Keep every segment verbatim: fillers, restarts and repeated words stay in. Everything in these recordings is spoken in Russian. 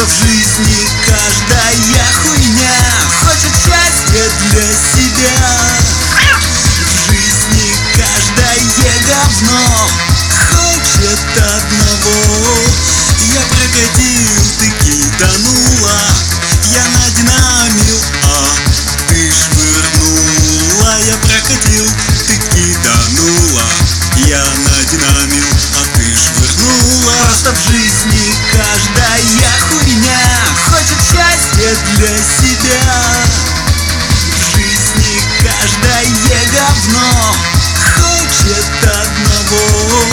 Просто в жизни каждая хуйня хочет счастья для себя. В жизни каждое говно хочет одного. Я прокатил, ты киданула, я надинамил, а ты швырнула. Я прокатил, ты киданула, я надинамил, а ты швырнула. Просто в жизни каждая хуйня хочет счастья для себя. В жизни каждое говно хочет одного.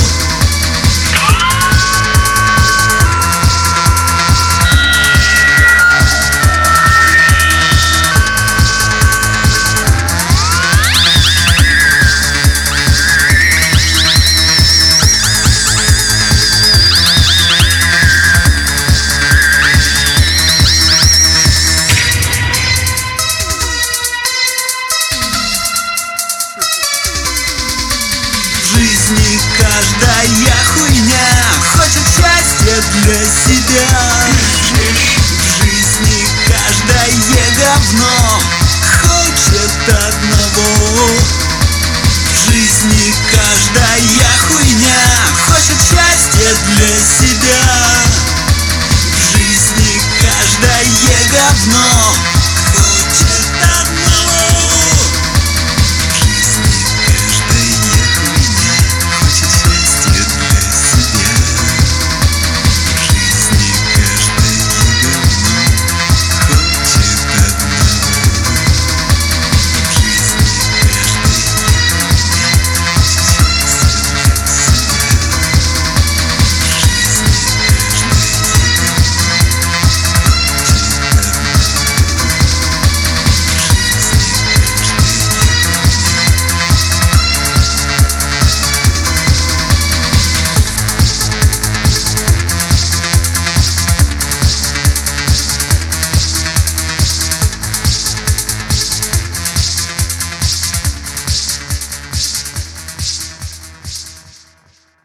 В жизни каждая хуйня хочет счастья для себя. В жизни каждое говно хочет одного. В жизни каждая хуйня хочет счастья для себя.